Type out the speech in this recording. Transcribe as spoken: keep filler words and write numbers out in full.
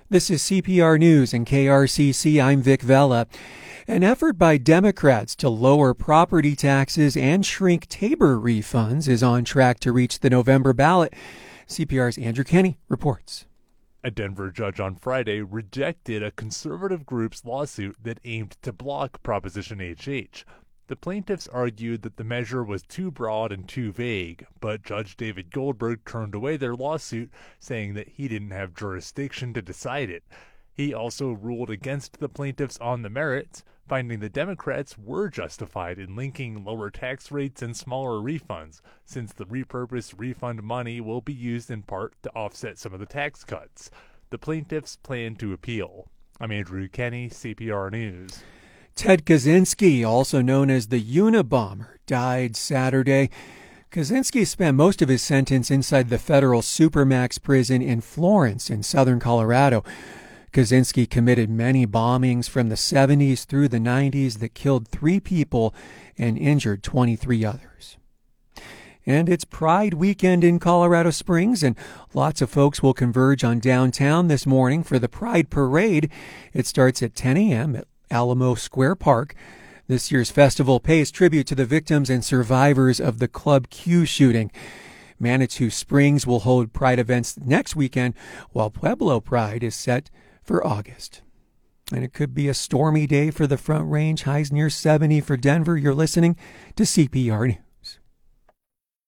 This is C P R News and K R C C. I'm Vic Vela. An effort by Democrats to lower property taxes and shrink Tabor refunds is on track to reach the November ballot. C P R's Andrew Kenny reports. A Denver judge on Friday rejected a conservative group's lawsuit that aimed to block Proposition H H. The plaintiffs argued that the measure was too broad and too vague, but Judge David Goldberg turned away their lawsuit, saying that he didn't have jurisdiction to decide it. He also ruled against the plaintiffs on the merits, finding the Democrats were justified in linking lower tax rates and smaller refunds, since the repurposed refund money will be used in part to offset some of the tax cuts. The plaintiffs plan to appeal. I'm Andrew Kenny, C P R News. Ted Kaczynski, also known as the Unabomber, died Saturday. Kaczynski spent most of his sentence inside the federal Supermax prison in Florence in southern Colorado. Kaczynski committed many bombings from the seventies through the nineties that killed three people and injured twenty-three others. And it's Pride weekend in Colorado Springs, and lots of folks will converge on downtown this morning for the Pride Parade. It starts at ten a.m. at Alamo Square Park. This year's festival pays tribute to the victims and survivors of the Club Q shooting. Manitou Springs will hold Pride events next weekend, while Pueblo Pride is set for August. And it could be a stormy day for the Front Range. Highs near seventy for Denver. You're listening to C P R News.